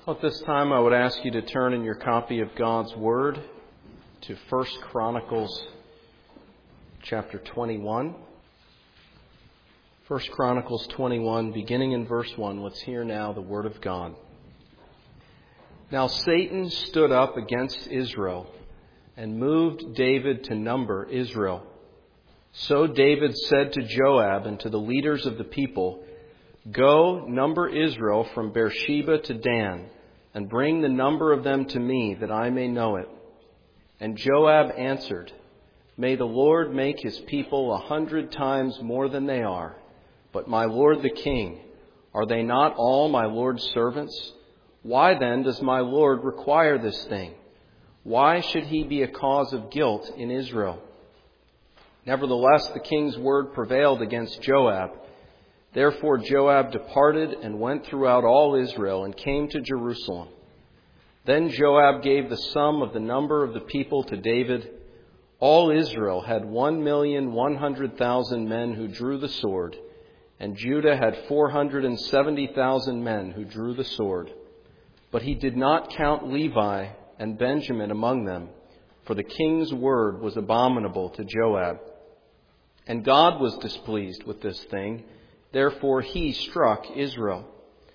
At this time, I would ask you to turn in your copy of God's Word to 1 Chronicles chapter 21. 1 Chronicles 21, beginning in verse 1. Let's hear now the Word of God. Now Satan stood up against Israel and moved David to number Israel. So David said to Joab and to the leaders of the people, "Go, number Israel from Beersheba to Dan, and bring the number of them to me, that I may know it." And Joab answered, "May the Lord make his people 100 times more than they are. But my lord the king, are they not all my lord's servants? Why then does my lord require this thing? Why should he be a cause of guilt in Israel?" Nevertheless, the king's word prevailed against Joab. Therefore Joab departed and went throughout all Israel and came to Jerusalem. Then Joab gave the sum of the number of the people to David. All Israel had 1,100,000 men who drew the sword, and Judah had 470,000 men who drew the sword. But he did not count Levi and Benjamin among them, for the king's word was abominable to Joab. And God was displeased with this thing. Therefore he struck Israel.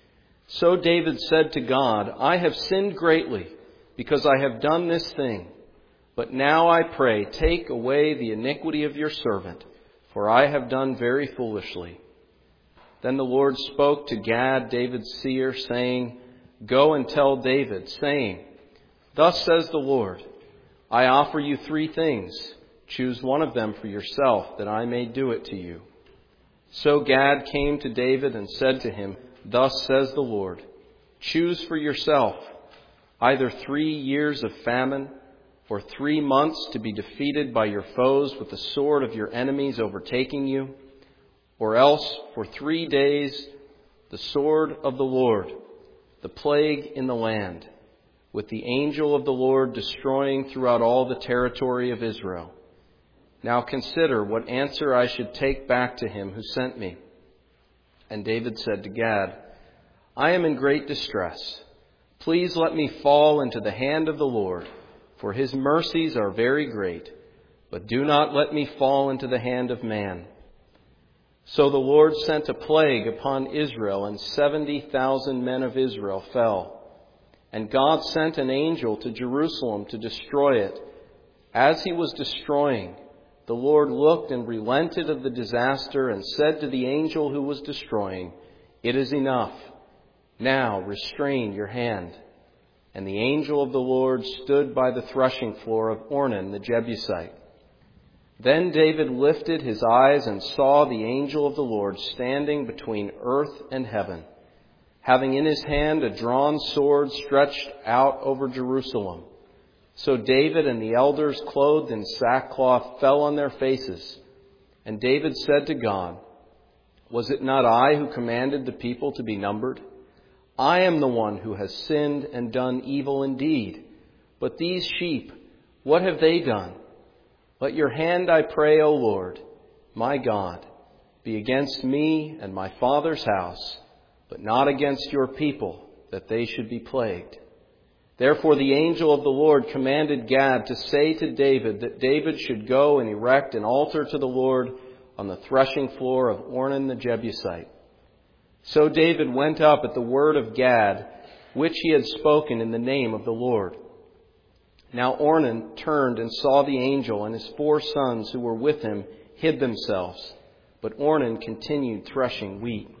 So David said to God, "I have sinned greatly because I have done this thing. But now I pray, take away the iniquity of your servant, for I have done very foolishly." Then the Lord spoke to Gad, David's seer, saying, "Go and tell David, saying, Thus says the Lord, I offer you 3 things. Choose one of them for yourself, that I may do it to you." So Gad came to David and said to him, "Thus says the Lord, choose for yourself either 3 years of famine or 3 months to be defeated by your foes with the sword of your enemies overtaking you, or else for 3 days the sword of the Lord, the plague in the land, with the angel of the Lord destroying throughout all the territory of Israel. Now consider what answer I should take back to him who sent me." And David said to Gad, "I am in great distress. Please let me fall into the hand of the Lord, for his mercies are very great, but do not let me fall into the hand of man." So the Lord sent a plague upon Israel, and 70,000 men of Israel fell. And God sent an angel to Jerusalem to destroy it. As he was destroying, the Lord looked and relented of the disaster and said to the angel who was destroying, "It is enough. Now restrain your hand." And the angel of the Lord stood by the threshing floor of Ornan the Jebusite. Then David lifted his eyes and saw the angel of the Lord standing between earth and heaven, having in his hand a drawn sword stretched out over Jerusalem. So David and the elders, clothed in sackcloth, fell on their faces. And David said to God, "Was it not I who commanded the people to be numbered? I am the one who has sinned and done evil indeed. But these sheep, what have they done? Let your hand, I pray, O Lord, my God, be against me and my father's house, but not against your people, that they should be plagued." Therefore the angel of the Lord commanded Gad to say to David that David should go and erect an altar to the Lord on the threshing floor of Ornan the Jebusite. So David went up at the word of Gad, which he had spoken in the name of the Lord. Now Ornan turned and saw the angel, and his 4 sons who were with him hid themselves. But Ornan continued threshing wheat.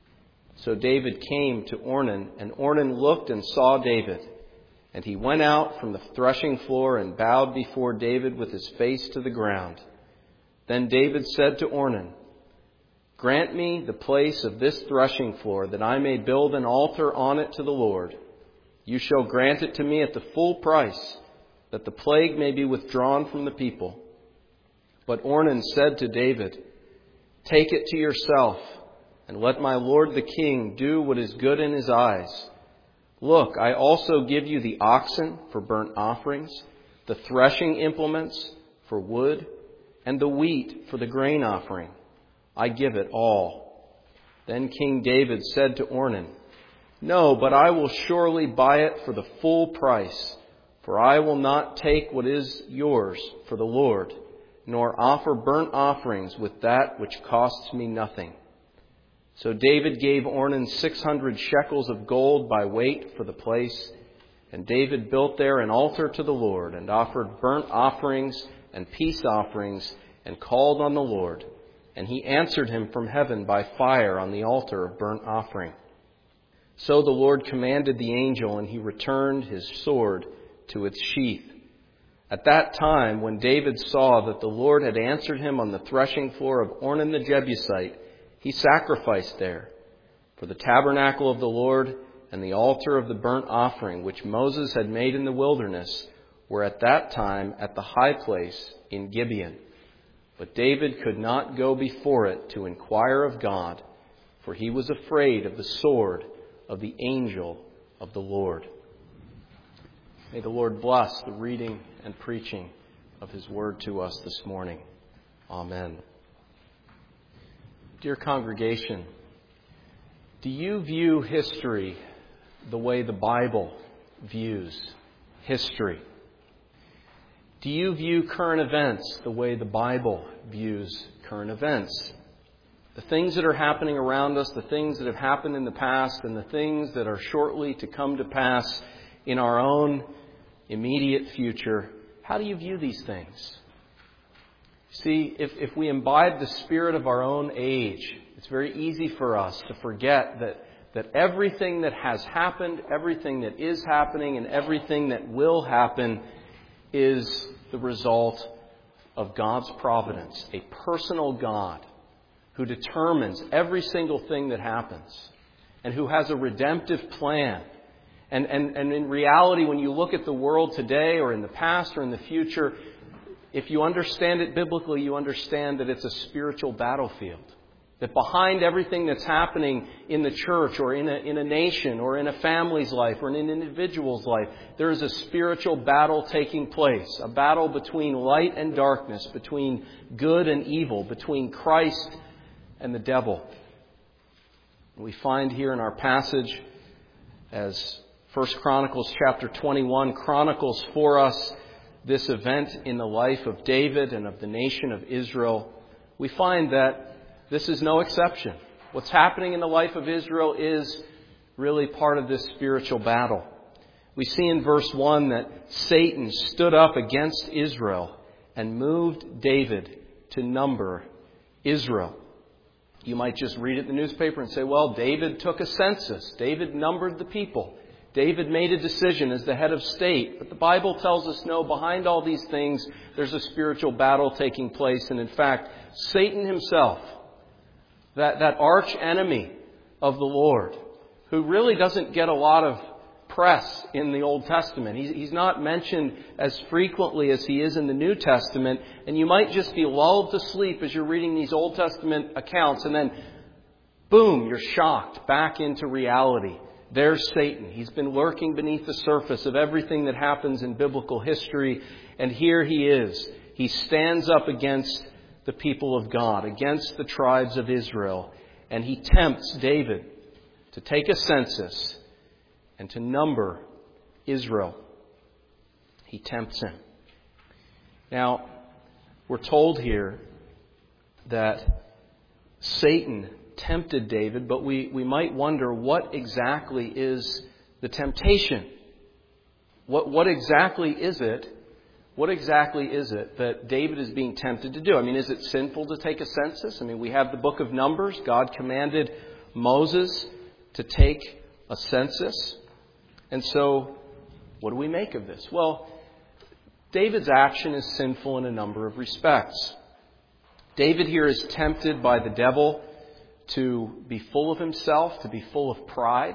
So David came to Ornan, and Ornan looked and saw David. And he went out from the threshing floor and bowed before David with his face to the ground. Then David said to Ornan, "Grant me the place of this threshing floor, that I may build an altar on it to the Lord. You shall grant it to me at the full price, that the plague may be withdrawn from the people." But Ornan said to David, "Take it to yourself, and let my lord the king do what is good in his eyes. Look, I also give you the oxen for burnt offerings, the threshing implements for wood, and the wheat for the grain offering. I give it all." Then King David said to Ornan, No, but I will surely buy it for the full price. For I will not take what is yours for the Lord, nor offer burnt offerings with that which costs me nothing. So David gave Ornan 600 shekels of gold by weight for the place. And David built there an altar to the Lord, and offered burnt offerings and peace offerings, and called on the Lord. And he answered him from heaven by fire on the altar of burnt offering. So the Lord commanded the angel, and he returned his sword to its sheath. At that time, when David saw that the Lord had answered him on the threshing floor of Ornan the Jebusite, he sacrificed there. For the tabernacle of the Lord and the altar of the burnt offering, which Moses had made in the wilderness, were at that time at the high place in Gibeon. But David could not go before it to inquire of God, for he was afraid of the sword of the angel of the Lord. May the Lord bless the reading and preaching of his word to us this morning. Amen. Dear congregation, do you view history the way the Bible views history? Do you view current events the way the Bible views current events? The things that are happening around us, the things that have happened in the past, and the things that are shortly to come to pass in our own immediate future, how do you view these things? See, if we imbibe the spirit of our own age, it's very easy for us to forget that everything that has happened, everything that is happening, and everything that will happen is the result of God's providence, a personal God who determines every single thing that happens and who has a redemptive plan. And in reality, when you look at the world today or in the past or in the future, if you understand it biblically, you understand that it's a spiritual battlefield. That behind everything that's happening in the church or in a nation or in a family's life or in an individual's life, there is a spiritual battle taking place. A battle between light and darkness, between good and evil, between Christ and the devil. We find here in our passage, as 1 Chronicles chapter 21 chronicles for us this event in the life of David and of the nation of Israel, we find that this is no exception. What's happening in the life of Israel is really part of this spiritual battle. We see in verse 1 that Satan stood up against Israel and moved David to number Israel. You might just read it in the newspaper and say, well, David took a census. David numbered the people. David made a decision as the head of state. But the Bible tells us, no, behind all these things, there's a spiritual battle taking place. And in fact, Satan himself, that arch enemy of the Lord, who really doesn't get a lot of press in the Old Testament. He's not mentioned as frequently as he is in the New Testament. And you might just be lulled to sleep as you're reading these Old Testament accounts. And then, boom, you're shocked back into reality. There's Satan. He's been lurking beneath the surface of everything that happens in biblical history. And here he is. He stands up against the people of God, against the tribes of Israel. And he tempts David to take a census and to number Israel. He tempts him. Now, we're told here that Satan tempted David, but we might wonder, what exactly is the temptation? What exactly is it? What exactly is it that David is being tempted to do? I mean, is it sinful to take a census? I mean, we have the book of Numbers. God commanded Moses to take a census. And so, what do we make of this? Well, David's action is sinful in a number of respects. David here is tempted by the devil to be full of himself, to be full of pride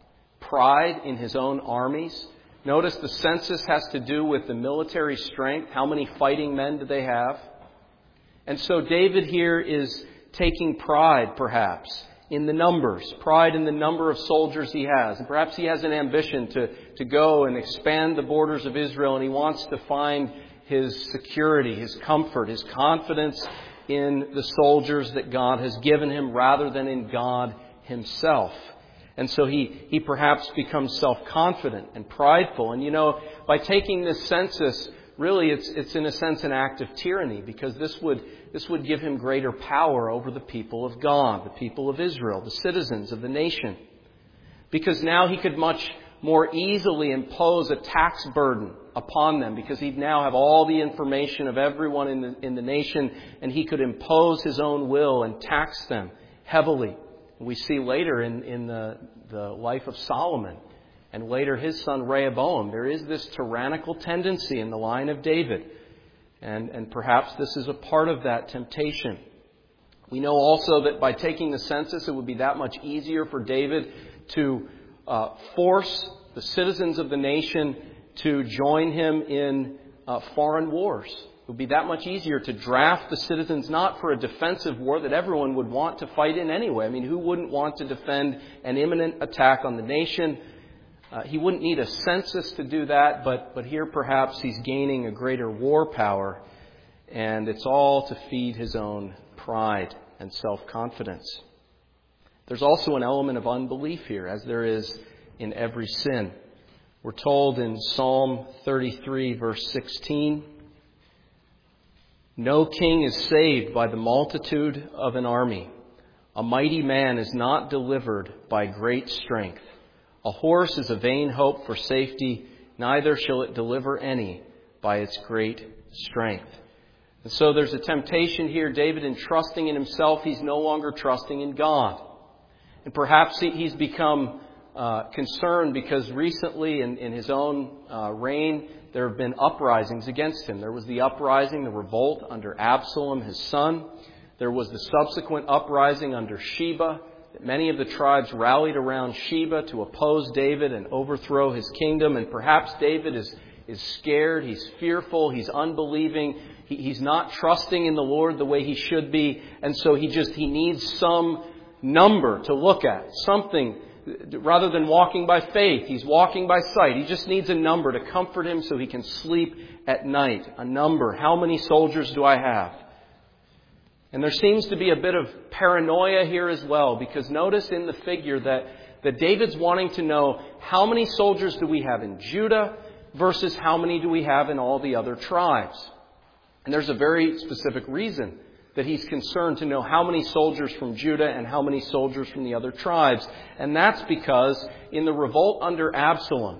in his own armies. Notice the census has to do with the military strength. How many fighting men do they have? And so David here is taking pride, perhaps, in the numbers, pride in the number of soldiers he has. And perhaps he has an ambition to go and expand the borders of Israel, and he wants to find his security, his comfort, his confidence in the soldiers that God has given him rather than in God himself. And so he perhaps becomes self-confident and prideful. And by taking this census, really it's in a sense an act of tyranny, because this would give him greater power over the people of God, the people of Israel, the citizens of the nation. Because now he could much more easily impose a tax burden upon them, because he'd now have all the information of everyone in the nation, and he could impose his own will and tax them heavily. We see later in the life of Solomon and later his son Rehoboam, there is this tyrannical tendency in the line of David. And perhaps this is a part of that temptation. We know also that by taking the census, it would be that much easier for David to force the citizens of the nation to join him in foreign wars. It would be that much easier to draft the citizens not for a defensive war that everyone would want to fight in anyway. I mean, who wouldn't want to defend an imminent attack on the nation? He wouldn't need a census to do that, but here perhaps he's gaining a greater war power, and it's all to feed his own pride and self-confidence. There's also an element of unbelief here, as there is in every sin. We're told in Psalm 33, verse 16, "No king is saved by the multitude of an army. A mighty man is not delivered by great strength. A horse is a vain hope for safety, neither shall it deliver any by its great strength." And so there's a temptation here. David, in trusting in himself, he's no longer trusting in God. And perhaps he's become concerned because recently in his own reign, there have been uprisings against him. There was the uprising, the revolt under Absalom, his son. There was the subsequent uprising under Sheba. Many of the tribes rallied around Sheba to oppose David and overthrow his kingdom. And perhaps David is scared, he's fearful, he's unbelieving. He's not trusting in the Lord the way he should be. And so he needs some number to look at, something. Rather than walking by faith, he's walking by sight. He just needs a number to comfort him so he can sleep at night. A number. How many soldiers do I have? And there seems to be a bit of paranoia here as well, because notice in the figure that David's wanting to know how many soldiers do we have in Judah versus how many do we have in all the other tribes. And there's a very specific reason that he's concerned to know how many soldiers from Judah and how many soldiers from the other tribes. And that's because in the revolt under Absalom,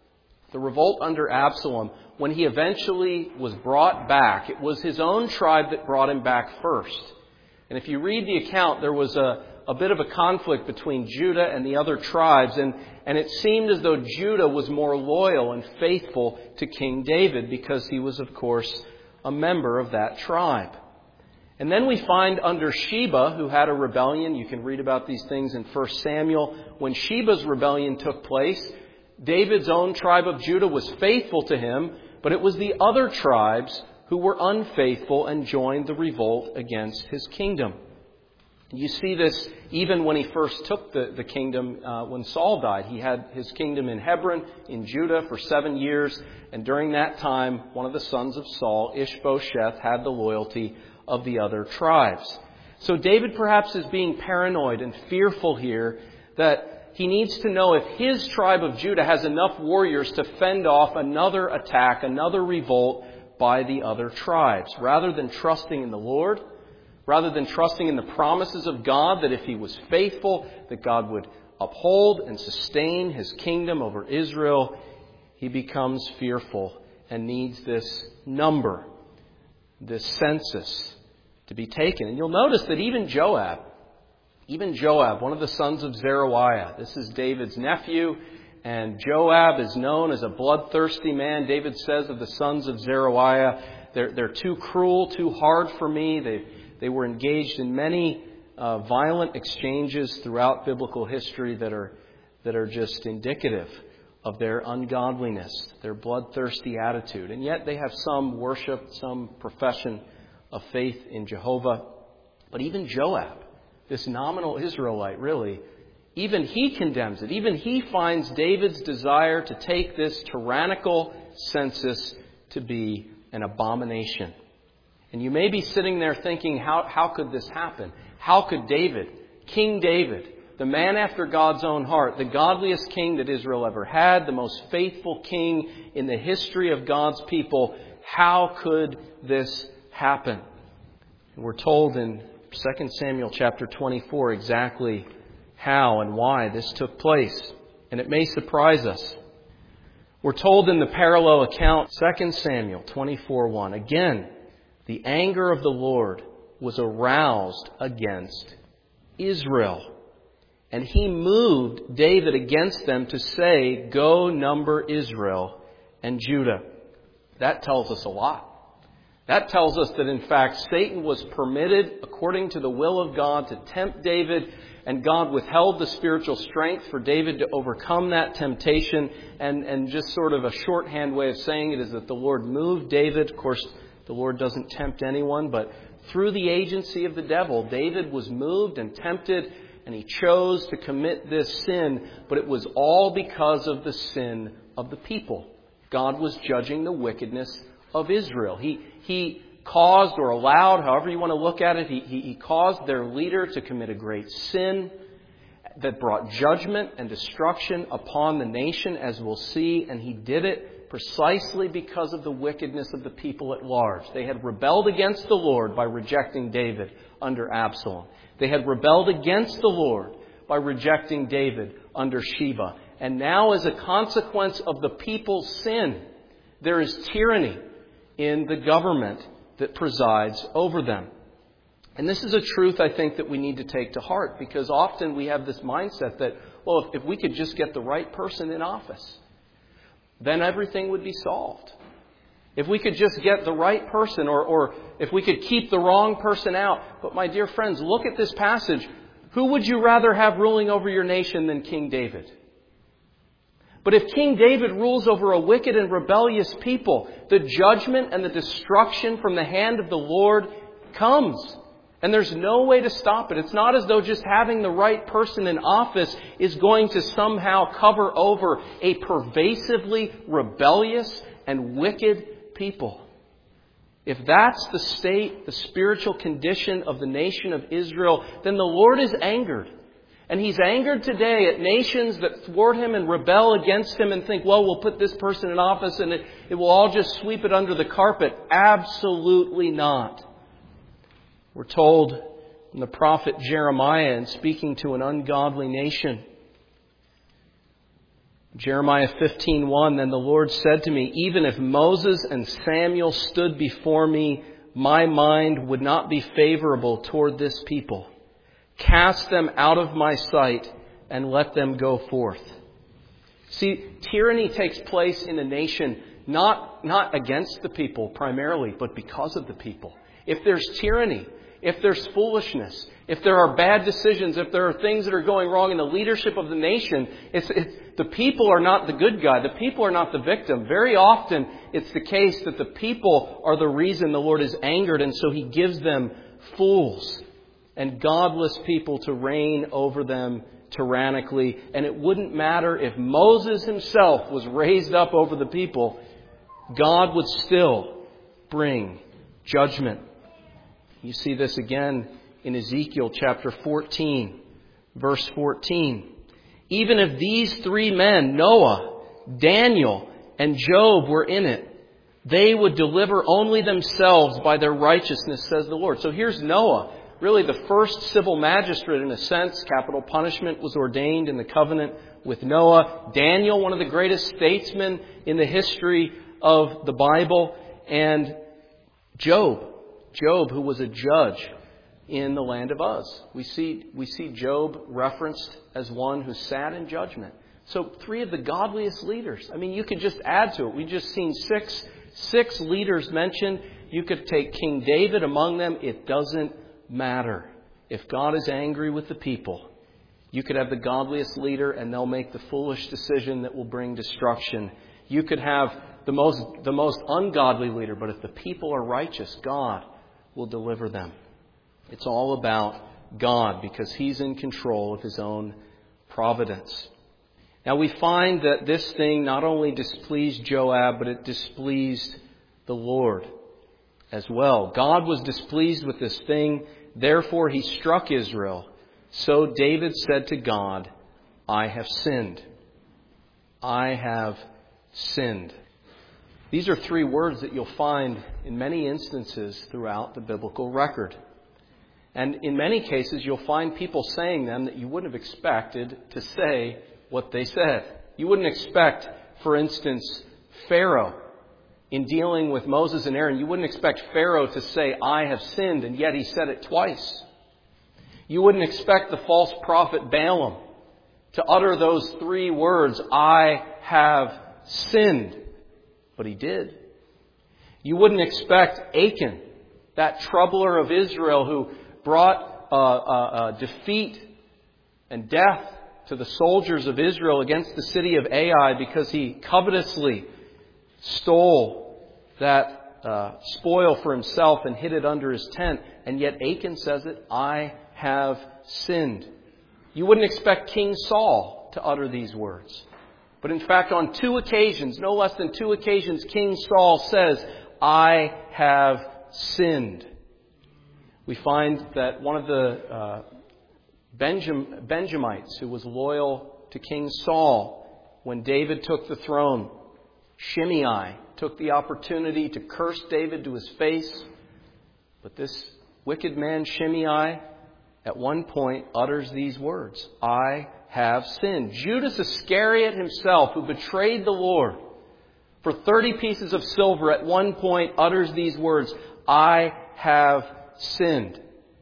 when he eventually was brought back, it was his own tribe that brought him back first. And if you read the account, there was a bit of a conflict between Judah and the other tribes, and it seemed as though Judah was more loyal and faithful to King David because he was, of course, a member of that tribe. And then we find under Sheba, who had a rebellion, you can read about these things in 1 Samuel, when Sheba's rebellion took place, David's own tribe of Judah was faithful to him, but it was the other tribes who were unfaithful and joined the revolt against his kingdom. You see this even when he first took the kingdom when Saul died. He had his kingdom in Hebron, in Judah, for 7 years. And during that time, one of the sons of Saul, Ishbosheth, had the loyalty of the other tribes. So David perhaps is being paranoid and fearful here that he needs to know if his tribe of Judah has enough warriors to fend off another attack, another revolt by the other tribes. Rather than trusting in the Lord, rather than trusting in the promises of God that if he was faithful, that God would uphold and sustain his kingdom over Israel, he becomes fearful and needs this number, this census, to be taken. And you'll notice that even Joab, one of the sons of Zeruiah, this is David's nephew, and Joab is known as a bloodthirsty man. David says of the sons of Zeruiah, they're too cruel, too hard for me. They were engaged in many violent exchanges throughout biblical history that are just indicative of their ungodliness, their bloodthirsty attitude. And yet they have some worship, some profession of faith in Jehovah. But even Joab, this nominal Israelite, really, even he condemns it. Even he finds David's desire to take this tyrannical census to be an abomination. And you may be sitting there thinking, how could this happen? How could David, King David, the man after God's own heart, the godliest king that Israel ever had, the most faithful king in the history of God's people. How could this happen? And we're told in 2 Samuel chapter 24 exactly how and why this took place. And it may surprise us. We're told in the parallel account, 2 Samuel 24:1, again, the anger of the Lord was aroused against Israel. And he moved David against them to say, go number Israel and Judah. That tells us a lot. That tells us that in fact Satan was permitted, according to the will of God, to tempt David, and God withheld the spiritual strength for David to overcome that temptation. And just sort of a shorthand way of saying it is that the Lord moved David. Of course, the Lord doesn't tempt anyone, but through the agency of the devil, David was moved and tempted, and he chose to commit this sin, but it was all because of the sin of the people. God was judging the wickedness of Israel. He caused or allowed, however you want to look at it, he caused their leader to commit a great sin that brought judgment and destruction upon the nation, as we'll see, and he did it precisely because of the wickedness of the people at large. They had rebelled against the Lord by rejecting David under Absalom. They had rebelled against the Lord by rejecting David under Sheba. And now, as a consequence of the people's sin, there is tyranny in the government that presides over them. And this is a truth, I think, that we need to take to heart, because often we have this mindset that, well, if we could just get the right person in office, then everything would be solved. If we could just get the right person, or if we could keep the wrong person out. But my dear friends, look at this passage. Who would you rather have ruling over your nation than King David? But if King David rules over a wicked and rebellious people, the judgment and the destruction from the hand of the Lord comes. And there's no way to stop it. It's not as though just having the right person in office is going to somehow cover over a pervasively rebellious and wicked people. If that's the state, the spiritual condition of the nation of Israel, then the Lord is angered. And He's angered today at nations that thwart Him and rebel against Him and think, well, we'll put this person in office and it will all just sweep it under the carpet. Absolutely not. We're told in the prophet Jeremiah, in speaking to an ungodly nation, Jeremiah 15:1, then the Lord said to me, even if Moses and Samuel stood before me, my mind would not be favorable toward this people. Cast them out of my sight and let them go forth. See, tyranny takes place in a nation not against the people primarily, but because of the people. If there's tyranny, if there's foolishness, if there are bad decisions, if there are things that are going wrong in the leadership of the nation, the people are not the good guy. The people are not the victim. Very often it's the case that the people are the reason the Lord is angered, and so He gives them fools and godless people to reign over them tyrannically. And it wouldn't matter if Moses himself was raised up over the people, God would still bring judgment. You see this again in Ezekiel chapter 14, verse 14. Even if these three men, Noah, Daniel, and Job, were in it, they would deliver only themselves by their righteousness, says the Lord. So here's Noah, really the first civil magistrate in a sense. Capital punishment was ordained in the covenant with Noah. Daniel, one of the greatest statesmen in the history of the Bible. And Job, who was a judge in the land of Uz. We see Job referenced as one who sat in judgment. So 3 of the godliest leaders. I mean, you could just add to it. We've just seen six leaders mentioned. You could take King David among them. It doesn't matter. If God is angry with the people, you could have the godliest leader and they'll make the foolish decision that will bring destruction. You could have the most ungodly leader, but if the people are righteous, God will deliver them. It's all about God because He's in control of His own providence. Now we find that this thing not only displeased Joab, but it displeased the Lord as well. God was displeased with this thing. Therefore He struck Israel So David said to God, I have sinned. I have sinned. These are three words that you'll find in many instances throughout the biblical record. And in many cases, you'll find people saying them that you wouldn't have expected to say what they said. You wouldn't expect, for instance, Pharaoh, in dealing with Moses and Aaron, you wouldn't expect Pharaoh to say, I have sinned, and yet he said it twice. You wouldn't expect the false prophet Balaam to utter those three words, I have sinned. But he did. You wouldn't expect Achan, that troubler of Israel who brought defeat and death to the soldiers of Israel against the city of Ai because he covetously stole that spoil for himself and hid it under his tent. And yet Achan says it, I have sinned. You wouldn't expect King Saul to utter these words. But in fact, on two occasions, no less than two occasions, King Saul says, I have sinned. We find that one of the Benjamites who was loyal to King Saul, when David took the throne, Shimei, took the opportunity to curse David to his face. But this wicked man, Shimei, at one point utters these words, I have sinned. Judas Iscariot himself, who betrayed the Lord for 30 pieces of silver, at one point utters these words, I have sinned.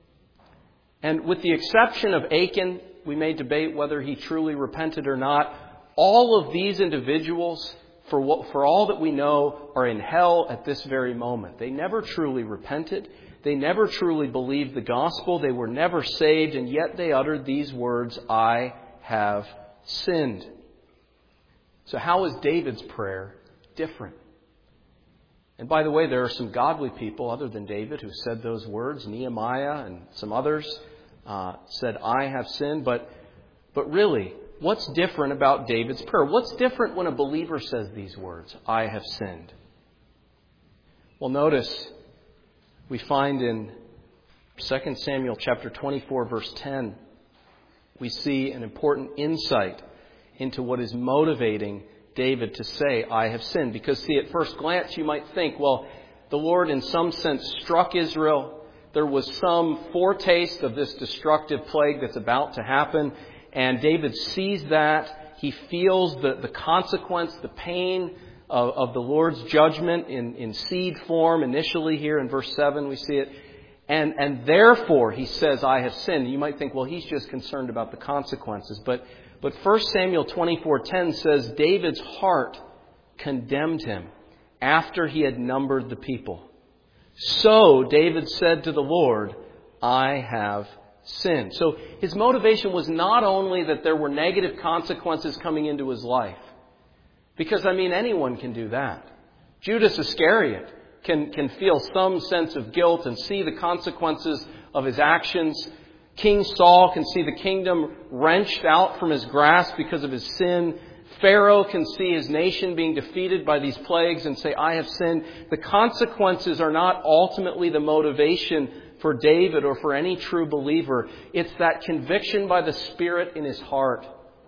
And with the exception of Achan, we may debate whether he truly repented or not. All of these individuals, for all that we know, are in hell at this very moment. They never truly repented. They never truly believed the gospel. They were never saved, and yet they uttered these words, I have sinned. So how is David's prayer different? And by the way, there are some godly people other than David who said those words. Nehemiah and some others said, I have sinned. But really, what's different about David's prayer? What's different when a believer says these words, I have sinned? Well, notice we find in 2 Samuel chapter 24, verse 10, we see an important insight into what is motivating David to say, I have sinned. Because, see, at first glance you might think, well, the Lord in some sense struck Israel. There was some foretaste of this destructive plague that's about to happen. And David sees that. He feels the consequence, the pain of the Lord's judgment in seed form. Initially here in verse 7 we see it. And therefore he says, I have sinned. You might think, well, he's just concerned about the consequences. But 1 Samuel 24:10 says, David's heart condemned him after he had numbered the people. So David said to the Lord, I have sinned. So his motivation was not only that there were negative consequences coming into his life. Because, anyone can do that. Judas Iscariot can feel some sense of guilt and see the consequences of his actions. King Saul can see the kingdom wrenched out from his grasp because of his sin. Pharaoh can see his nation being defeated by these plagues and say, I have sinned. The consequences are not ultimately the motivation for David or for any true believer. It's that conviction by the Spirit in his heart.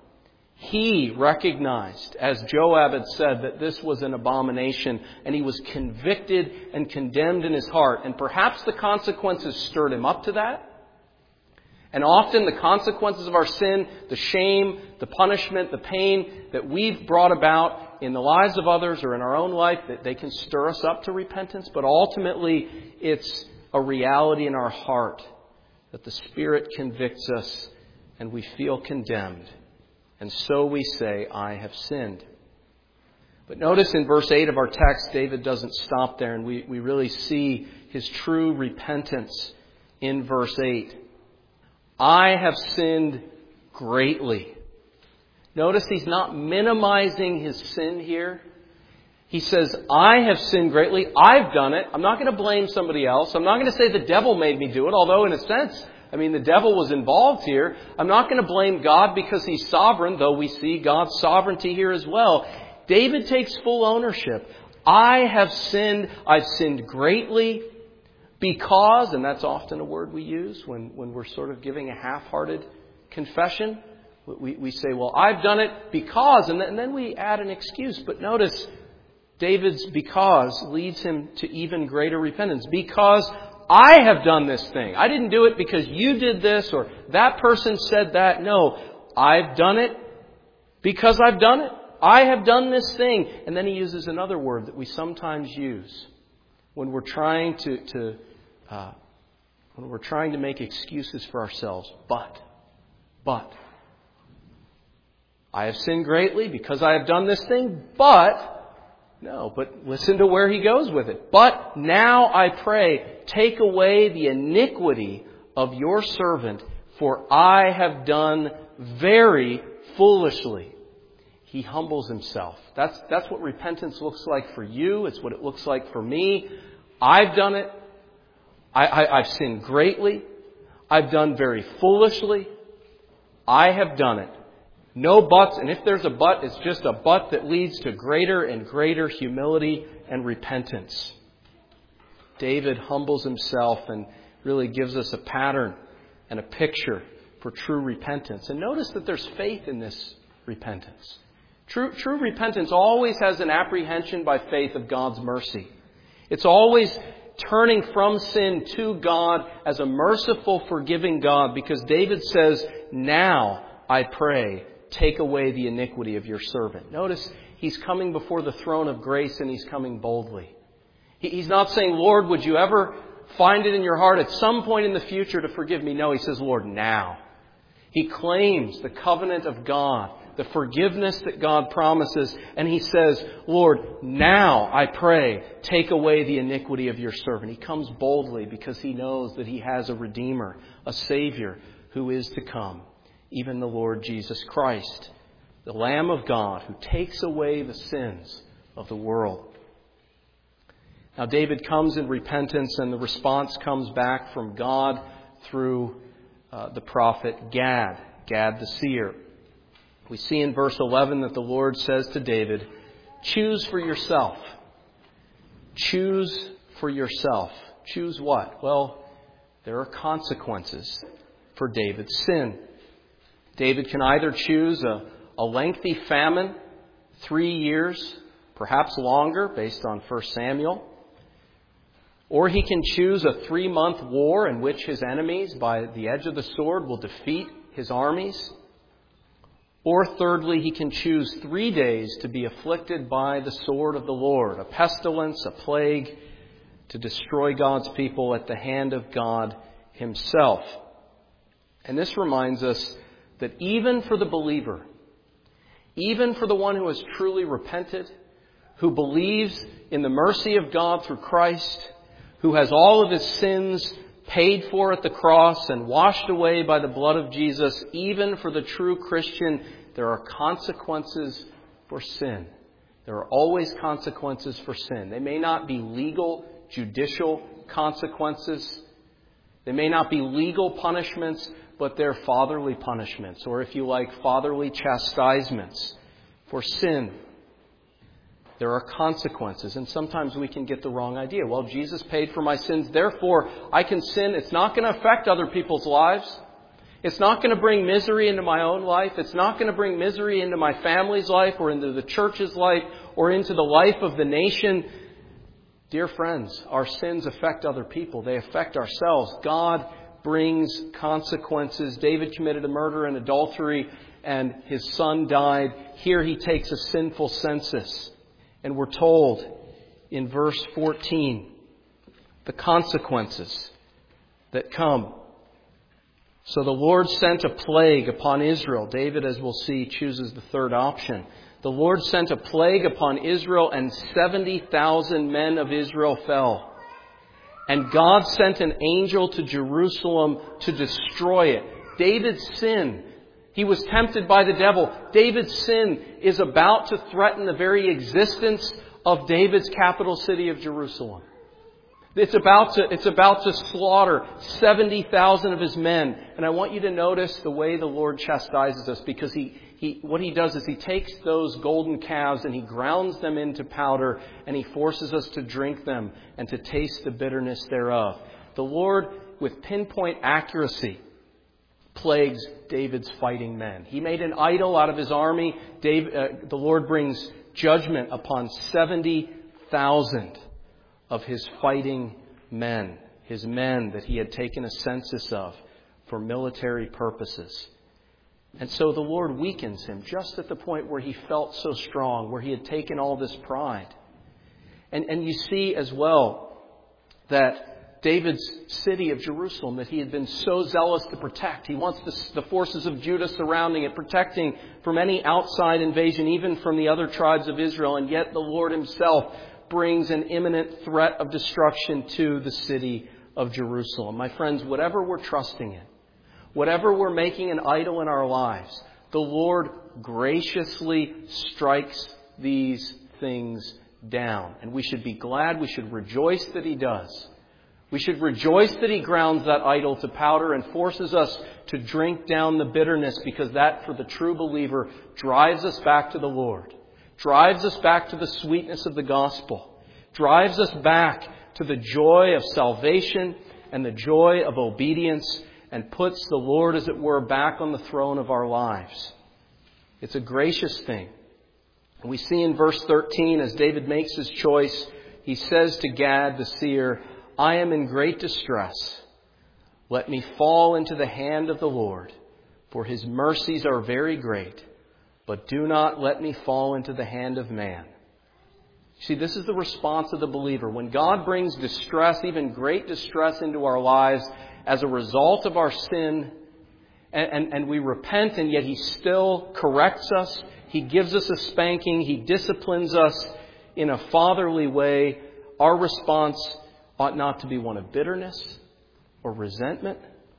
He recognized, as Joab had said, that this was an abomination, and he was convicted and condemned in his heart. And perhaps the consequences stirred him up to that. And often the consequences of our sin, the shame, the punishment, the pain that we've brought about in the lives of others or in our own life, that they can stir us up to repentance. But ultimately, it's a reality in our heart that the Spirit convicts us and we feel condemned. And so we say, I have sinned. But notice in verse 8 of our text, David doesn't stop there. And we really see his true repentance in verse 8. I have sinned greatly. Notice he's not minimizing his sin here. He says, I have sinned greatly. I've done it. I'm not going to blame somebody else. I'm not going to say the devil made me do it. Although in a sense, the devil was involved here. I'm not going to blame God because he's sovereign, though we see God's sovereignty here as well. David takes full ownership. I have sinned. I've sinned greatly because, and that's often a word we use when we're sort of giving a half-hearted confession. We say, well, I've done it because, and then we add an excuse. But notice, David's because leads him to even greater repentance. Because I have done this thing. I didn't do it because you did this or that person said that. No, I've done it because I've done it. I have done this thing. And then he uses another word that we sometimes use when we're trying to make excuses for ourselves. But I have sinned greatly because I have done this thing, but listen to where he goes with it. But now I pray, take away the iniquity of your servant, for I have done very foolishly. He humbles himself. That's what repentance looks like for you. It's what it looks like for me. I've done it. I've sinned greatly. I've done very foolishly. I have done it. No buts, and if there's a but, it's just a but that leads to greater and greater humility and repentance. David humbles himself and really gives us a pattern and a picture for true repentance. And notice that there's faith in this repentance. True repentance always has an apprehension by faith of God's mercy. It's always turning from sin to God as a merciful, forgiving God, because David says, now I pray, take away the iniquity of your servant. Notice he's coming before the throne of grace and he's coming boldly. He's not saying, Lord, would you ever find it in your heart at some point in the future to forgive me? No, he says, Lord, now. He claims the covenant of God, the forgiveness that God promises, and he says, Lord, now I pray, take away the iniquity of your servant. He comes boldly because he knows that he has a Redeemer, a Savior who is to come. Even the Lord Jesus Christ, the Lamb of God who takes away the sins of the world. Now David comes in repentance and the response comes back from God through the prophet Gad the seer. We see in verse 11 that the Lord says to David, choose for yourself. Choose for yourself. Choose what? Well, there are consequences for David's sin. David can either choose a lengthy famine, 3 years, perhaps longer, based on 1 Samuel. Or he can choose a 3-month war in which his enemies, by the edge of the sword, will defeat his armies. Or thirdly, he can choose 3 days to be afflicted by the sword of the Lord, a pestilence, a plague, to destroy God's people at the hand of God himself. And this reminds us that even for the believer, even for the one who has truly repented, who believes in the mercy of God through Christ, who has all of his sins paid for at the cross and washed away by the blood of Jesus, even for the true Christian, there are consequences for sin. There are always consequences for sin. They may not be legal, judicial consequences. They may not be legal punishments, but they're fatherly punishments, or if you like, fatherly chastisements for sin. There are consequences, and sometimes we can get the wrong idea. Well, Jesus paid for my sins, therefore I can sin. It's not going to affect other people's lives. It's not going to bring misery into my own life. It's not going to bring misery into my family's life or into the church's life or into the life of the nation. Dear friends, our sins affect other people. They affect ourselves. God brings consequences. David committed a murder and adultery, and his son died. Here he takes a sinful census. And we're told in verse 14, the consequences that come. So the Lord sent a plague upon Israel. David, as we'll see, chooses the third option. The Lord sent a plague upon Israel, and 70,000 men of Israel fell. And God sent an angel to Jerusalem to destroy it. David's sin. He was tempted by the devil. David's sin is about to threaten the very existence of David's capital city of Jerusalem. It's about to slaughter 70,000 of his men. And I want you to notice the way the Lord chastises us, because he what he does is he takes those golden calves and he grounds them into powder, and he forces us to drink them and to taste the bitterness thereof. The Lord, with pinpoint accuracy, plagues David's fighting men. He made an idol out of his army. The Lord brings judgment upon 70,000 of his fighting men, his men that he had taken a census of for military purposes. And so the Lord weakens him just at the point where he felt so strong, where he had taken all this pride. And you see as well that David's city of Jerusalem that he had been so zealous to protect. He wants the forces of Judah surrounding it, protecting from any outside invasion, even from the other tribes of Israel. And yet the Lord himself brings an imminent threat of destruction to the city of Jerusalem. My friends, whatever we're trusting in, whatever we're making an idol in our lives, the Lord graciously strikes these things down. And we should be glad, we should rejoice that he does. We should rejoice that he grounds that idol to powder and forces us to drink down the bitterness, because that, for the true believer, drives us back to the Lord, drives us back to the sweetness of the gospel, drives us back to the joy of salvation and the joy of obedience, and puts the Lord, as it were, back on the throne of our lives. It's a gracious thing. And we see in verse 13, as David makes his choice, he says to Gad the seer, I am in great distress. Let me fall into the hand of the Lord, for his mercies are very great. But do not let me fall into the hand of man. See, this is the response of the believer. When God brings distress, even great distress, into our lives as a result of our sin, and we repent, and yet he still corrects us. He gives us a spanking. He disciplines us in a fatherly way. Our response ought not to be one of bitterness or resentment,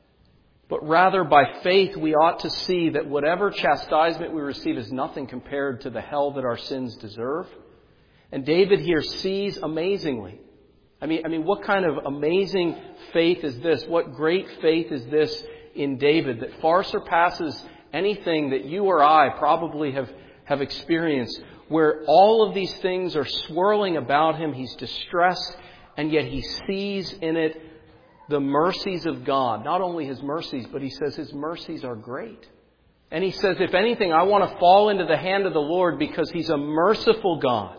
but rather by faith we ought to see that whatever chastisement we receive is nothing compared to the hell that our sins deserve. And David here sees amazingly. I mean, what kind of amazing faith is this? What great faith is this in David that far surpasses anything that you or I probably have experienced, where all of these things are swirling about him. He's distressed, and yet he sees in it the mercies of God. Not only his mercies, but he says his mercies are great. And he says, if anything, I want to fall into the hand of the Lord because he's a merciful God.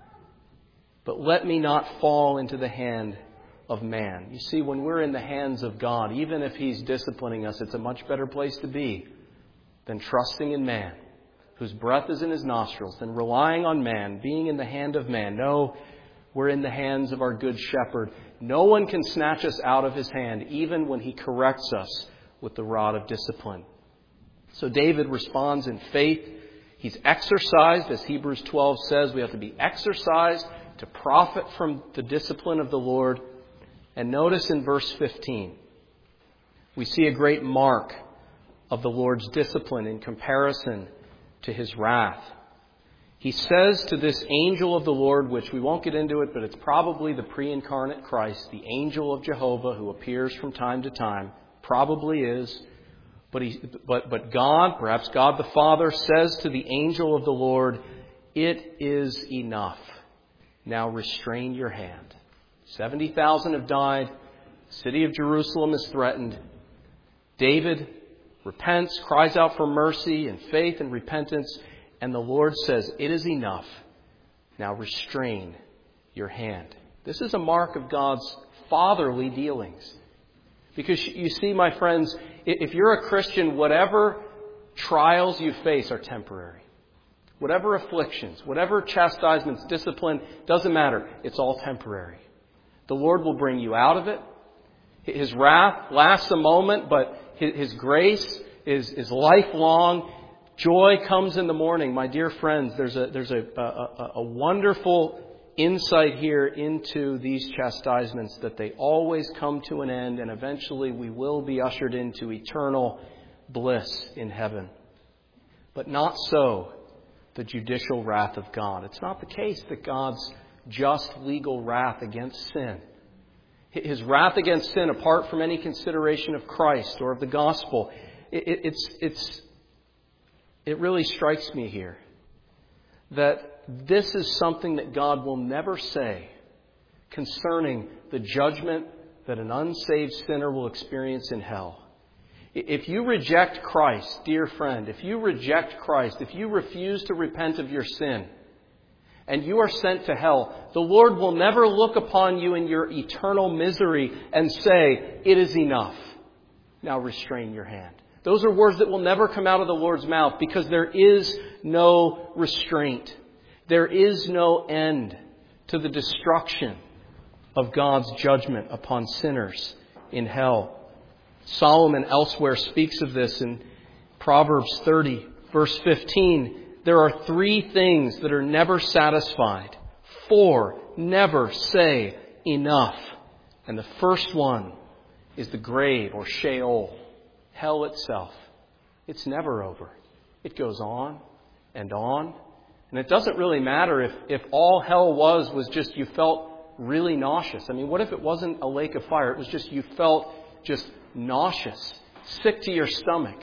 But let me not fall into the hand of man. You see, when we're in the hands of God, even if he's disciplining us, it's a much better place to be than trusting in man, whose breath is in his nostrils, than relying on man, being in the hand of man. No, we're in the hands of our good shepherd. No one can snatch us out of his hand, even when he corrects us with the rod of discipline. So David responds in faith. He's exercised, as Hebrews 12 says. We have to be exercised to profit from the discipline of the Lord. And notice in verse 15, we see a great mark of the Lord's discipline in comparison to his wrath. He says to this angel of the Lord, which we won't get into it, but it's probably the pre-incarnate Christ, the angel of Jehovah who appears from time to time, probably is. But God, perhaps God the Father, says to the angel of the Lord, it is enough. Now restrain your hand. 70,000 have died. The city of Jerusalem is threatened. David repents, cries out for mercy and faith and repentance. And the Lord says, it is enough. Now restrain your hand. This is a mark of God's fatherly dealings. Because you see, my friends, if you're a Christian, whatever trials you face are temporary. Whatever afflictions, whatever chastisements, discipline, doesn't matter. It's all temporary. The Lord will bring you out of it. His wrath lasts a moment, but his grace is lifelong. Joy comes in the morning. My dear friends, there's a wonderful insight here into these chastisements, that they always come to an end, and eventually we will be ushered into eternal bliss in heaven. But not so the judicial wrath of God. It's not the case that God's just legal wrath against sin, his wrath against sin apart from any consideration of Christ or of the gospel, it's it really strikes me here that this is something that God will never say concerning the judgment that an unsaved sinner will experience in hell. If you reject Christ, dear friend, if you reject Christ, if you refuse to repent of your sin, and you are sent to hell, the Lord will never look upon you in your eternal misery and say, "It is enough. Now restrain your hand." Those are words that will never come out of the Lord's mouth, because there is no restraint. There is no end to the destruction of God's judgment upon sinners in hell. Solomon elsewhere speaks of this in Proverbs 30, verse 15. There are 3 things that are never satisfied. 4 never say enough. And the first one is the grave, or Sheol, hell itself. It's never over. It goes on and on. And it doesn't really matter if all hell was just you felt really nauseous. I mean, what if it wasn't a lake of fire? It was just you felt just nauseous, sick to your stomach.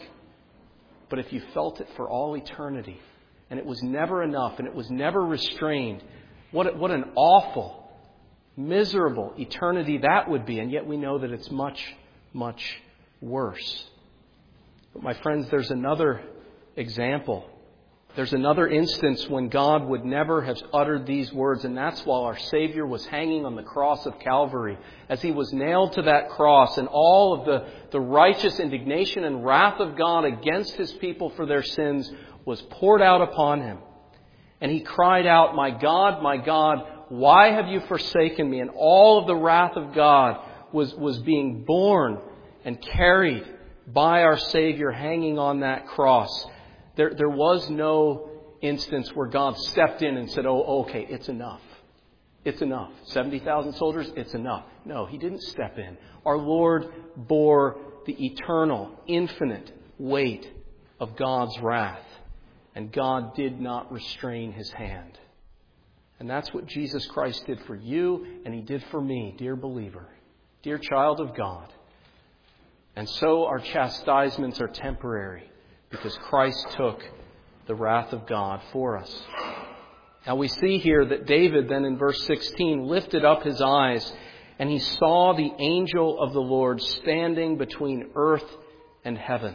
But if you felt it for all eternity, and it was never enough, and it was never restrained, what an awful, miserable eternity that would be. And yet we know that it's much, much worse. But my friends, there's another example. There's another instance when God would never have uttered these words, and that's while our Savior was hanging on the cross of Calvary. As He was nailed to that cross, and all of the righteous indignation and wrath of God against His people for their sins was poured out upon Him. And He cried out, my God, why have you forsaken me?" And all of the wrath of God was being borne and carried by our Savior hanging on that cross. There was no instance where God stepped in and said, "Oh, okay, it's enough. It's enough. 70,000 soldiers, it's enough." No, He didn't step in. Our Lord bore the eternal, infinite weight of God's wrath. And God did not restrain His hand. And that's what Jesus Christ did for you, and He did for me, dear believer, dear child of God. And so our chastisements are temporary, because Christ took the wrath of God for us. Now we see here that David then in verse 16 lifted up his eyes, and he saw the angel of the Lord standing between earth and heaven.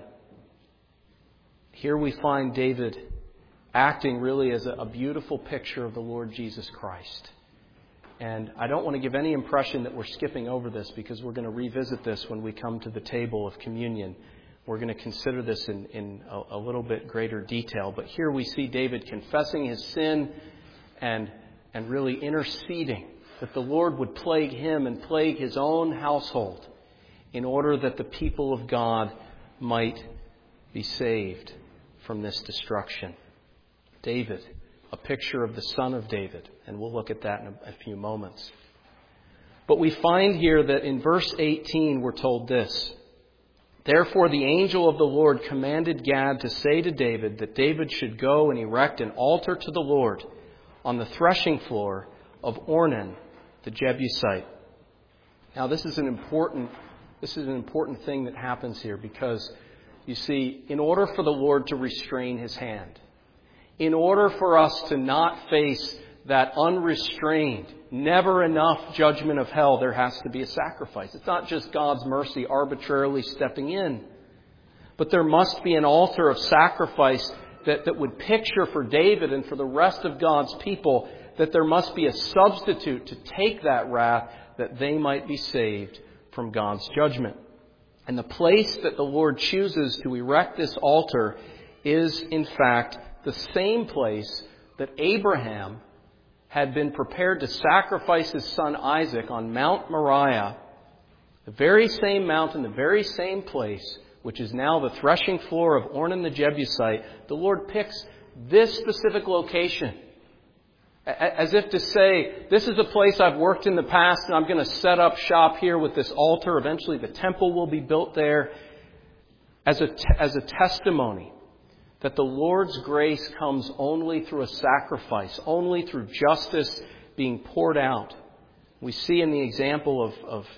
Here we find David acting really as a beautiful picture of the Lord Jesus Christ. And I don't want to give any impression that we're skipping over this, because we're going to revisit this when we come to the table of communion. We're going to consider this in a little bit greater detail. But here we see David confessing his sin and really interceding that the Lord would plague him and plague his own household in order that the people of God might be saved from this destruction. David, a picture of the son of David, and we'll look at that in a few moments. But we find here that in verse 18 we're told this: "Therefore the angel of the Lord commanded Gad to say to David that David should go and erect an altar to the Lord on the threshing floor of Ornan the Jebusite." Now this is an important thing that happens here, because you see, in order for the Lord to restrain His hand, in order for us to not face that unrestrained, never enough judgment of hell, there has to be a sacrifice. It's not just God's mercy arbitrarily stepping in, but there must be an altar of sacrifice that would picture for David and for the rest of God's people that there must be a substitute to take that wrath, that they might be saved from God's judgment. And the place that the Lord chooses to erect this altar is, in fact, the same place that Abraham had been prepared to sacrifice his son Isaac on Mount Moriah, the very same mountain, the very same place, which is now the threshing floor of Ornan the Jebusite. The Lord picks this specific location, as if to say, this is a place I've worked in the past, and I'm going to set up shop here with this altar. Eventually the temple will be built there, as a testimony that the Lord's grace comes only through a sacrifice, only through justice being poured out. We see in the example of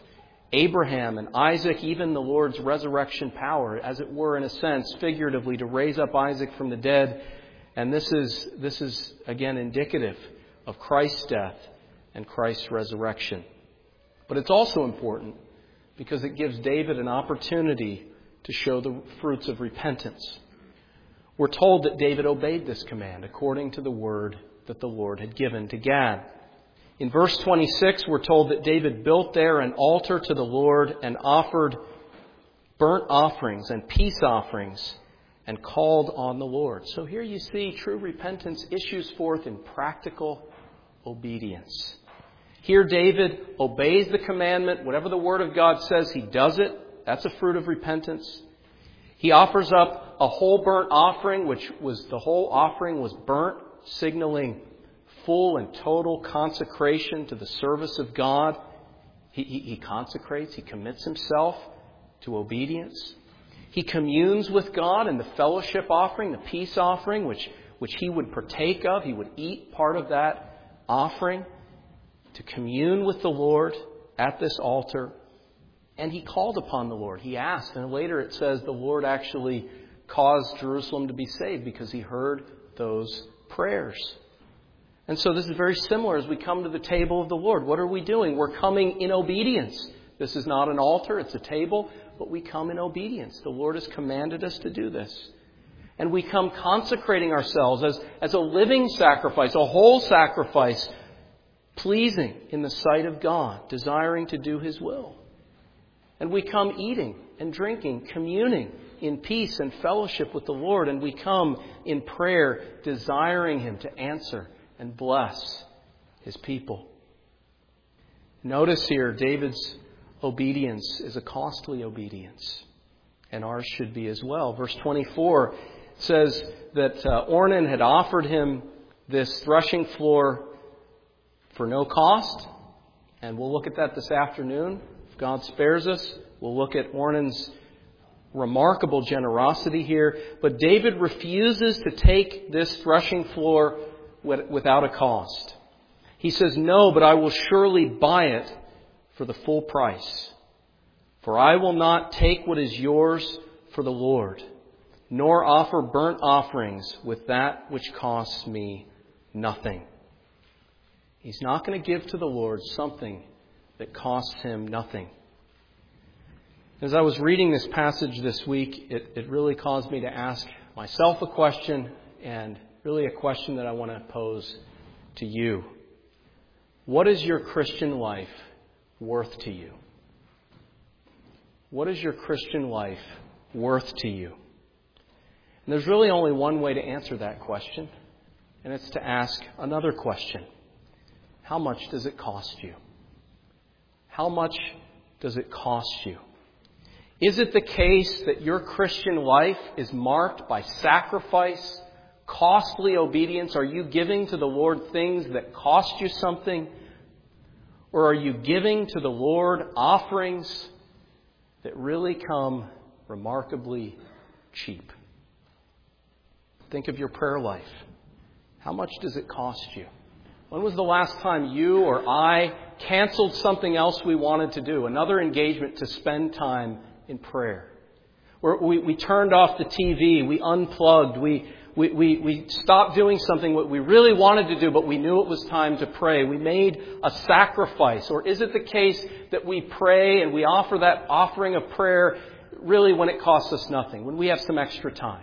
Abraham and Isaac, even the Lord's resurrection power, as it were, in a sense, figuratively, to raise up Isaac from the dead. And this is again indicative of Christ's death and Christ's resurrection. But it's also important because it gives David an opportunity to show the fruits of repentance. We're told that David obeyed this command according to the word that the Lord had given to Gad. In verse 26, we're told that David built there an altar to the Lord and offered burnt offerings and peace offerings and called on the Lord. So here you see true repentance issues forth in practical obedience. Here David obeys the commandment. Whatever the Word of God says, he does it. That's a fruit of repentance. He offers up a whole burnt offering, the whole offering was burnt, signaling full and total consecration to the service of God. He consecrates, he commits himself to obedience. He communes with God in the fellowship offering, the peace offering, which he would partake of. He would eat part of that offering to commune with the Lord at this altar. And he called upon the Lord. He asked. And later it says the Lord actually caused Jerusalem to be saved because he heard those prayers. And so this is very similar as we come to the table of the Lord. What are we doing? We're coming in obedience. This is not an altar, it's a table, but we come in obedience. The Lord has commanded us to do this. And we come consecrating ourselves as a living sacrifice, a whole sacrifice, pleasing in the sight of God, desiring to do His will. And we come eating and drinking, communing in peace and fellowship with the Lord. And we come in prayer, desiring Him to answer and bless His people. Notice here, David's obedience is a costly obedience, and ours should be as well. Verse 24 says that Ornan had offered him this threshing floor for no cost, and we'll look at that this afternoon. If God spares us, we'll look at Ornan's remarkable generosity here. But David refuses to take this threshing floor without a cost. He says, "No, but I will surely buy it for the full price. For I will not take what is yours for the Lord, nor offer burnt offerings with that which costs me nothing." He's not going to give to the Lord something that costs him nothing. As I was reading this passage this week, it really caused me to ask myself a question, and really a question that I want to pose to you. What is your Christian life worth to you? What is your Christian life worth to you? And there's really only one way to answer that question, and it's to ask another question. How much does it cost you? How much does it cost you? Is it the case that your Christian life is marked by sacrifice, costly obedience? Are you giving to the Lord things that cost you something? Or are you giving to the Lord offerings that really come remarkably cheap? Think of your prayer life. How much does it cost you? When was the last time you or I canceled something else we wanted to do, another engagement to spend time in prayer? Where we turned off the TV, we unplugged, we stopped doing something what we really wanted to do, but we knew it was time to pray. We made a sacrifice. Or is it the case that we pray and we offer that offering of prayer really when it costs us nothing, when we have some extra time?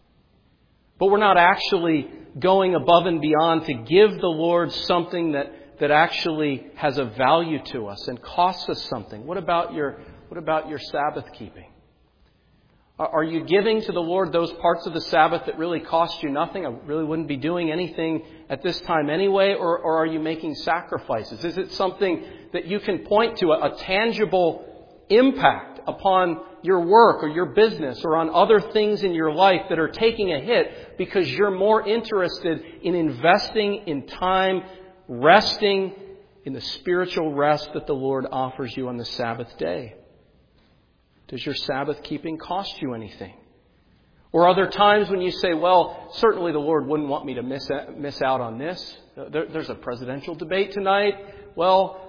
But we're not actually going above and beyond to give the Lord something that actually has a value to us and costs us something. What about your Sabbath keeping? Are you giving to the Lord those parts of the Sabbath that really cost you nothing? I really wouldn't be doing anything at this time anyway. Or are you making sacrifices? Is it something that you can point to, a tangible impact upon your work or your business or on other things in your life that are taking a hit because you're more interested in investing in time, resting in the spiritual rest that the Lord offers you on the Sabbath day? Does your Sabbath keeping cost you anything? Or are there times when you say, well, certainly the Lord wouldn't want me to miss out on this. There's a presidential debate tonight. Well,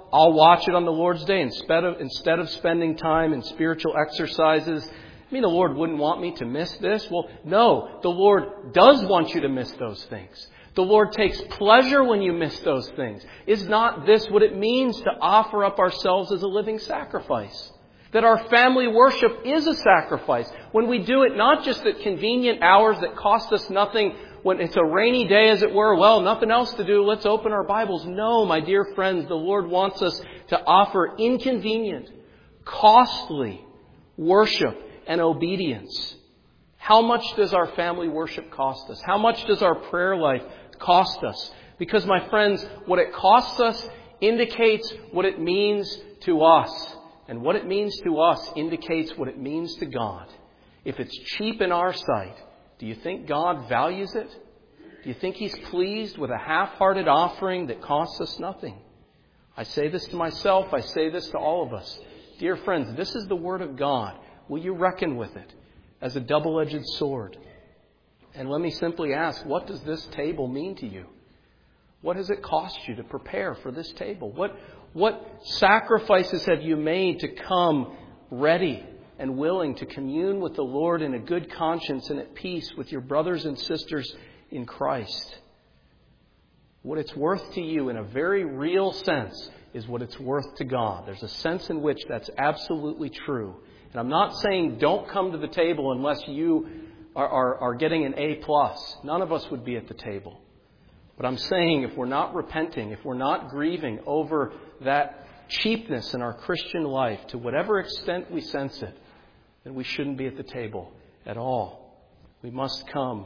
I'll watch it on the Lord's Day instead of spending time in spiritual exercises. I mean, the Lord wouldn't want me to miss this. Well, no, the Lord does want you to miss those things. The Lord takes pleasure when you miss those things. Is not this what it means to offer up ourselves as a living sacrifice? That our family worship is a sacrifice. When we do it not just at convenient hours that cost us nothing, when it's a rainy day as it were, well, nothing else to do, let's open our Bibles. No, my dear friends, the Lord wants us to offer inconvenient, costly worship and obedience. How much does our family worship cost us? How much does our prayer life cost us? Because, my friends, what it costs us indicates what it means to us. And what it means to us indicates what it means to God. If it's cheap in our sight, do you think God values it? Do you think He's pleased with a half-hearted offering that costs us nothing? I say this to myself. I say this to all of us. Dear friends, this is the Word of God. Will you reckon with it as a double-edged sword? And let me simply ask, what does this table mean to you? What has it cost you to prepare for this table? What sacrifices have you made to come ready and willing to commune with the Lord in a good conscience and at peace with your brothers and sisters in Christ? What it's worth to you in a very real sense is what it's worth to God. There's a sense in which that's absolutely true. And I'm not saying don't come to the table unless you are getting an A+. None of us would be at the table. But I'm saying if we're not repenting, if we're not grieving over that cheapness in our Christian life, to whatever extent we sense it, then we shouldn't be at the table at all. We must come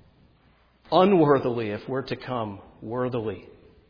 unworthily if we're to come worthily.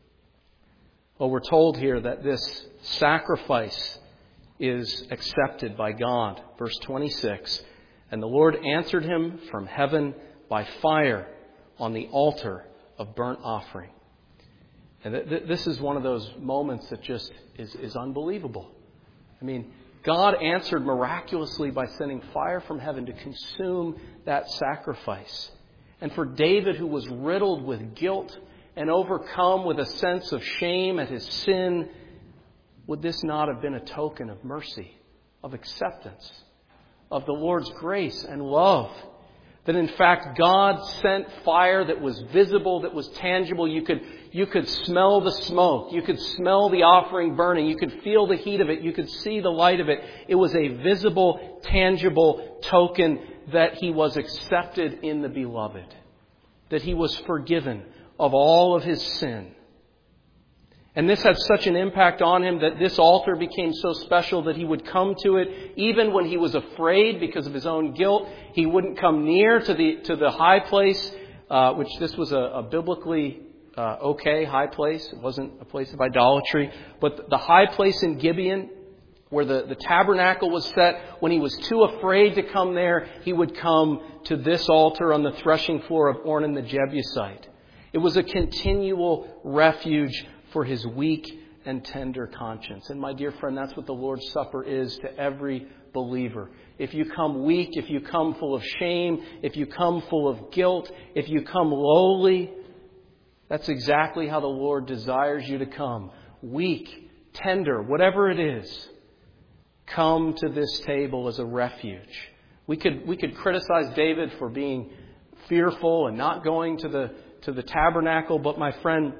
Well, we're told here that this sacrifice is accepted by God. Verse 26, and the Lord answered him from heaven by fire on the altar of burnt offering. And this is one of those moments that just is unbelievable. I mean, God answered miraculously by sending fire from heaven to consume that sacrifice. And for David, who was riddled with guilt and overcome with a sense of shame at his sin, would this not have been a token of mercy, of acceptance, of the Lord's grace and love? That in fact God sent fire that was visible, that was tangible. You could smell the smoke. You could smell the offering burning. You could feel the heat of it. You could see the light of it. It was a visible, tangible token that he was accepted in the Beloved. That he was forgiven of all of his sin. And this had such an impact on him that this altar became so special that he would come to it even when he was afraid because of his own guilt. He wouldn't come near to the high place, which this was a biblically okay high place. It wasn't a place of idolatry. But the high place in Gibeon, where the tabernacle was set, when he was too afraid to come there, he would come to this altar on the threshing floor of Ornan the Jebusite. It was a continual refuge for his weak and tender conscience. And my dear friend, that's what the Lord's Supper is to every believer. If you come weak, if you come full of shame, if you come full of guilt, if you come lowly, that's exactly how the Lord desires you to come. Weak, tender, whatever it is, come to this table as a refuge. We could criticize David for being fearful and not going to the tabernacle, but my friend,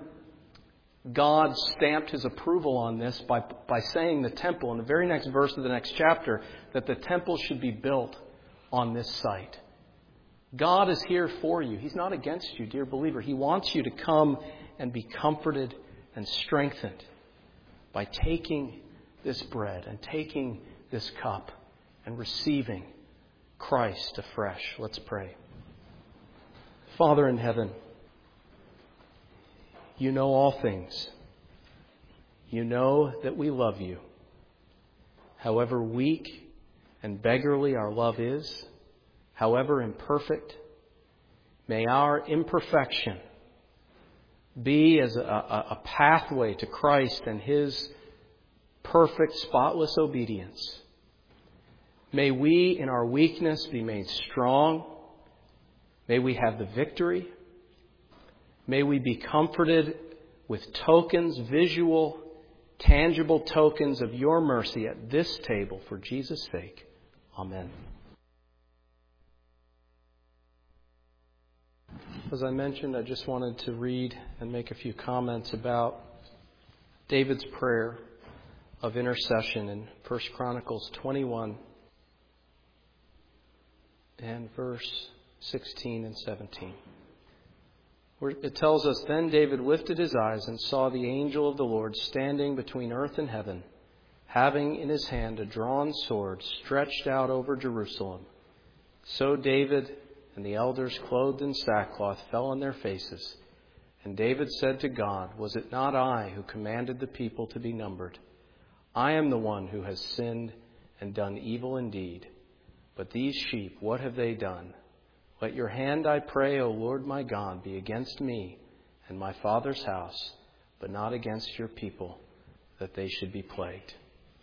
God stamped his approval on this by saying the temple, in the very next verse of the next chapter, that the temple should be built on this site. God is here for you. He's not against you, dear believer. He wants you to come and be comforted and strengthened by taking this bread and taking this cup and receiving Christ afresh. Let's pray. Father in heaven, you know all things. You know that we love you. However weak and beggarly our love is, however imperfect, may our imperfection be as a pathway to Christ and His perfect, spotless obedience. May we, in our weakness, be made strong. May we have the victory. May we be comforted with tokens, visual tangible tokens of your mercy at this table for Jesus' sake. Amen. As I mentioned, I just wanted to read and make a few comments about David's prayer of intercession in 1 Chronicles 21 and verse 16 and 17. Where it tells us, "Then David lifted his eyes and saw the angel of the Lord standing between earth and heaven, having in his hand a drawn sword stretched out over Jerusalem. So David and the elders, clothed in sackcloth, fell on their faces. And David said to God, 'Was it not I who commanded the people to be numbered? I am the one who has sinned and done evil indeed. But these sheep, what have they done? Let your hand, I pray, O Lord my God, be against me and my father's house, but not against your people, that they should be plagued.'"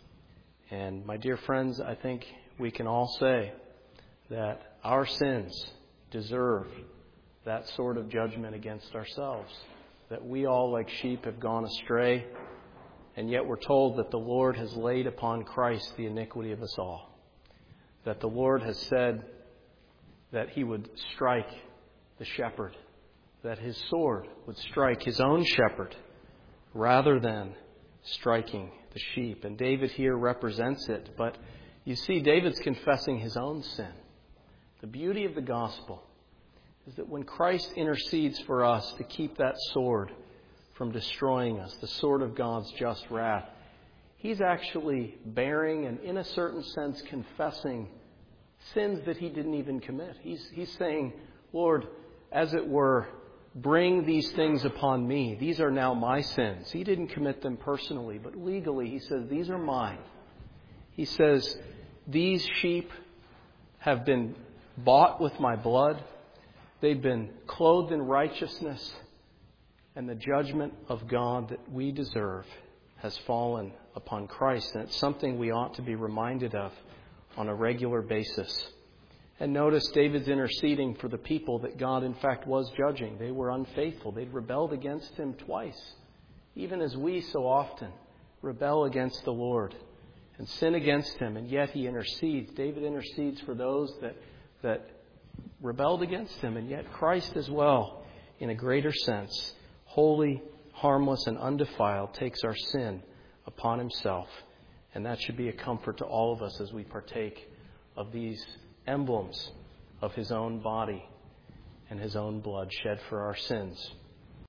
And my dear friends, I think we can all say that our sins deserve that sort of judgment against ourselves. That we all, like sheep, have gone astray, and yet we're told that the Lord has laid upon Christ the iniquity of us all. That the Lord has said that He would strike the shepherd, that His sword would strike His own shepherd, rather than striking the sheep. And David here represents it, but you see, David's confessing his own sin. The beauty of the gospel is that when Christ intercedes for us to keep that sword from destroying us, the sword of God's just wrath, He's actually bearing and, in a certain sense, confessing sins that He didn't even commit. He's saying, "Lord, as it were, bring these things upon me. These are now my sins." He didn't commit them personally, but legally He says, "These are mine." He says, "These sheep have been bought with my blood. They've been clothed in righteousness, and the judgment of God that we deserve has fallen upon Christ." And it's something we ought to be reminded of on a regular basis. And notice David's interceding for the people that God, in fact, was judging. They were unfaithful. They'd rebelled against Him twice, even as we so often rebel against the Lord and sin against Him, and yet He intercedes. David intercedes for those that rebelled against Him, and yet Christ as well, in a greater sense, holy, harmless, and undefiled, takes our sin upon Himself. And that should be a comfort to all of us as we partake of these emblems of His own body and His own blood shed for our sins.